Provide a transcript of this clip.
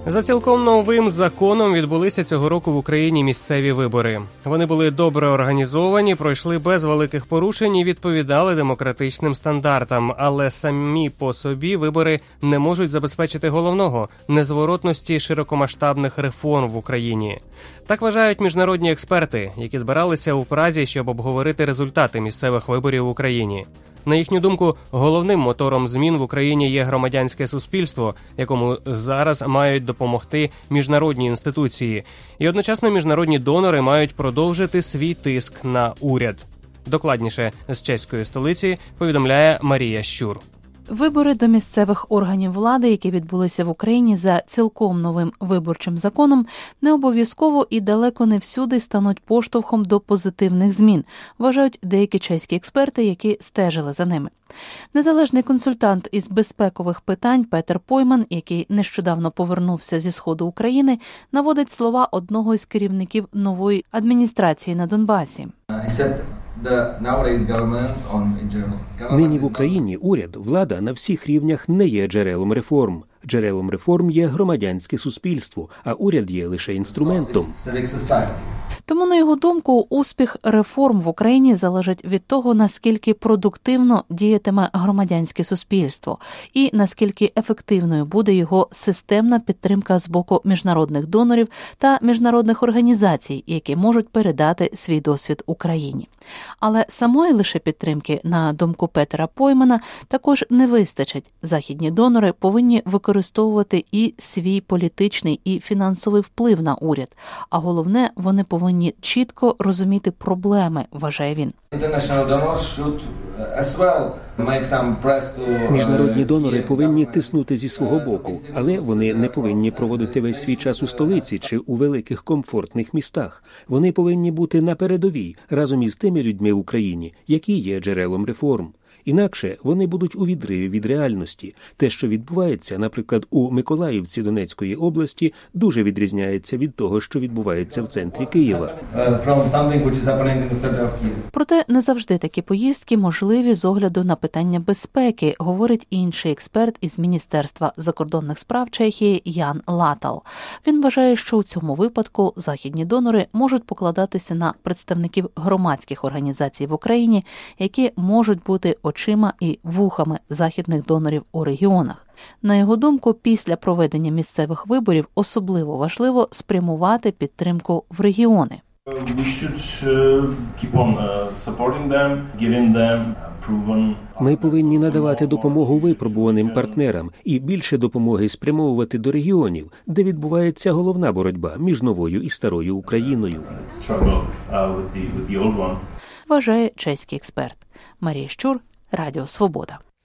За цілком новим законом відбулися цього року в Україні місцеві вибори. Вони були добре організовані, пройшли без великих порушень і відповідали демократичним стандартам. Але самі по собі вибори не можуть забезпечити головного – незворотності широкомасштабних реформ в Україні. Так вважають міжнародні експерти, які збиралися у Празі, щоб обговорити результати місцевих виборів в Україні. На їхню думку, головним мотором змін в Україні є громадянське суспільство, якому зараз мають допомогти міжнародні інституції. І одночасно міжнародні донори мають продовжити свій тиск на уряд. Докладніше з чеської столиці повідомляє Марія Щур. Вибори до місцевих органів влади, які відбулися в Україні за цілком новим виборчим законом, не обов'язково і далеко не всюди стануть поштовхом до позитивних змін, вважають деякі чеські експерти, які стежили за ними. Незалежний консультант із безпекових питань Петер Пойман, який нещодавно повернувся зі сходу України, наводить слова одного із керівників нової адміністрації на Донбасі. Нині в Україні уряд, влада на всіх рівнях не є джерелом реформ. Джерелом реформ є громадянське суспільство, а уряд є лише інструментом. Тому, на його думку, успіх реформ в Україні залежить від того, наскільки продуктивно діятиме громадянське суспільство і наскільки ефективною буде його системна підтримка з боку міжнародних донорів та міжнародних організацій, які можуть передати свій досвід Україні. Але самої лише підтримки, на думку Петера Поймана, також не вистачить. Західні донори повинні використовувати і свій політичний і фінансовий вплив на уряд. А головне, вони повинні чітко розуміти проблеми, вважає він. Міжнародні донори повинні тиснути зі свого боку, але вони не повинні проводити весь свій час у столиці чи у великих комфортних містах. Вони повинні бути на передовій, разом із тими людьми в Україні, які є джерелом реформ. Інакше вони будуть у відриві від реальності. Те, що відбувається, наприклад, у Миколаївці Донецької області, дуже відрізняється від того, що відбувається в центрі Києва. Проте не завжди такі поїздки можливі з огляду на питання безпеки, говорить інший експерт із Міністерства закордонних справ Чехії Ян Латал. Він вважає, що у цьому випадку західні донори можуть покладатися на представників громадських організацій в Україні, які можуть бути очима і вухами західних донорів у регіонах. На його думку, після проведення місцевих виборів особливо важливо спрямувати підтримку в регіони. Ми повинні надавати допомогу випробуваним партнерам і більше допомоги спрямовувати до регіонів, де відбувається головна боротьба між новою і старою Україною. Вважає чеський експерт. Марія Щур, Радіо Свобода.